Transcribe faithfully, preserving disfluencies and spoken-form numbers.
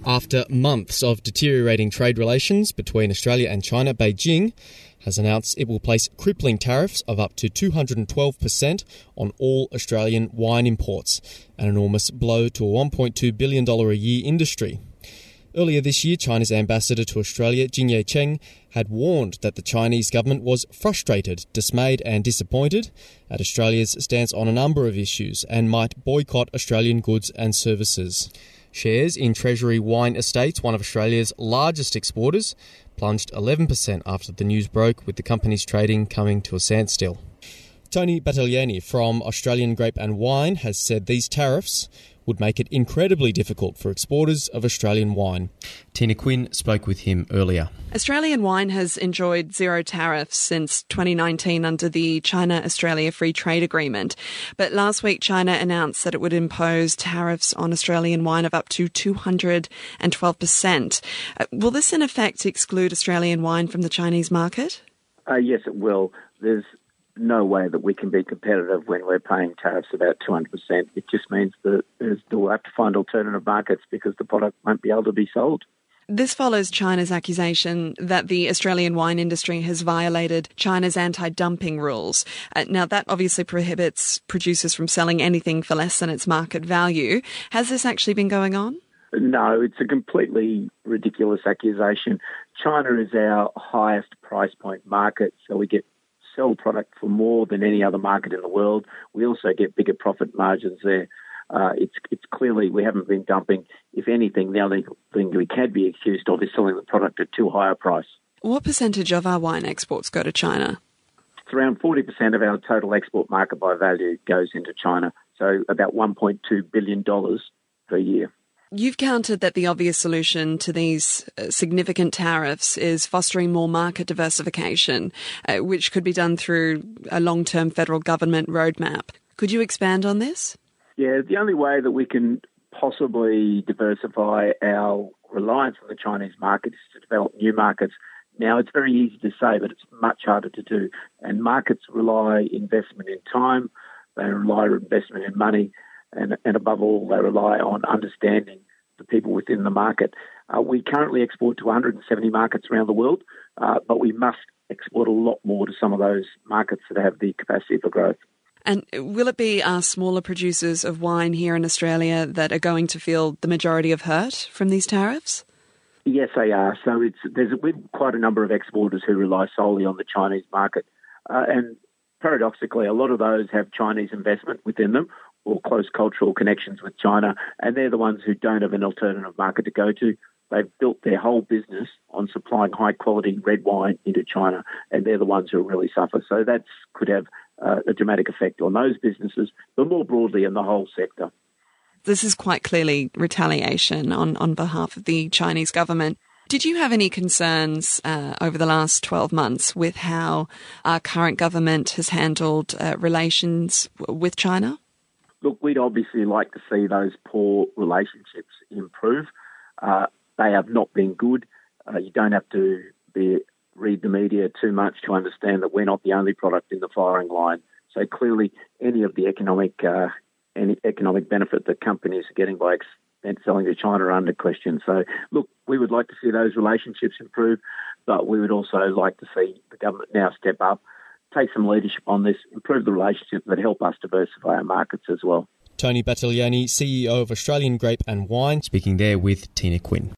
After months of deteriorating trade relations between Australia and China, Beijing has announced it will place crippling tariffs of up to two hundred twelve percent on all Australian wine imports, an enormous blow to a one point two billion dollars a year industry. Earlier this year, China's ambassador to Australia, Jin Yecheng, had warned that the Chinese government was frustrated, dismayed and disappointed at Australia's stance on a number of issues and might boycott Australian goods and services. Shares in Treasury Wine Estates, one of Australia's largest exporters, plunged eleven percent after the news broke, with the company's trading coming to a standstill. Tony Battagliani from Australian Grape and Wine has said these tariffs would make it incredibly difficult for exporters of Australian wine. Tina Quinn spoke with him earlier. Australian wine has enjoyed zero tariffs since twenty nineteen under the China-Australia Free Trade Agreement. But last week, China announced that it would impose tariffs on Australian wine of up to two hundred twelve percent. Uh, will this in effect exclude Australian wine from the Chinese market? Uh, yes, it will. There's no way that we can be competitive when we're paying tariffs about two hundred percent. It just means that we'll have to find alternative markets because the product won't be able to be sold. This follows China's accusation that the Australian wine industry has violated China's anti-dumping rules. Uh, now, that obviously prohibits producers from selling anything for less than its market value. Has this actually been going on? No, it's a completely ridiculous accusation. China is our highest price point market, so we get sell product for more than any other market in the world. We also get bigger profit margins there. Uh, it's it's clearly we haven't been dumping. If anything, the only thing we can be accused of is selling the product at too high a price. What percentage of our wine exports go to China? It's around forty percent of our total export market by value goes into China, so about one point two billion dollars per year. You've countered that the obvious solution to these significant tariffs is fostering more market diversification, uh, which could be done through a long-term federal government roadmap. Could you expand on this? Yeah, the only way that we can possibly diversify our reliance on the Chinese market is to develop new markets. Now, it's very easy to say, but it's much harder to do. And markets rely investment in time, they rely investment in money, and, and above all, they rely on understanding the people within the market. Uh, we currently export to one hundred seventy markets around the world, uh, but we must export a lot more to some of those markets that have the capacity for growth. And will it be our smaller producers of wine here in Australia that are going to feel the majority of hurt from these tariffs? Yes, they are. So it's there's we've quite a number of exporters who rely solely on the Chinese market. Uh, and paradoxically, a lot of those have Chinese investment within them or close cultural connections with China, and they're the ones who don't have an alternative market to go to. They've built their whole business on supplying high-quality red wine into China, and they're the ones who really suffer. So that could have uh, a dramatic effect on those businesses, but more broadly in the whole sector. This is quite clearly retaliation on, on behalf of the Chinese government. Did you have any concerns uh, over the last twelve months with how our current government has handled uh, relations w- with China? Look, we'd obviously like to see those poor relationships improve. Uh, they have not been good. Uh, you don't have to be, read the media too much to understand that we're not the only product in the firing line. So clearly, any of the economic uh, any economic benefit that companies are getting by ex- selling to China are under question. So, look, we would like to see those relationships improve, but we would also like to see the government now step up, take some leadership on this, improve the relationships that help us diversify our markets as well. Tony Battagliani, C E O of Australian Grape and Wine, speaking there with Tina Quinn.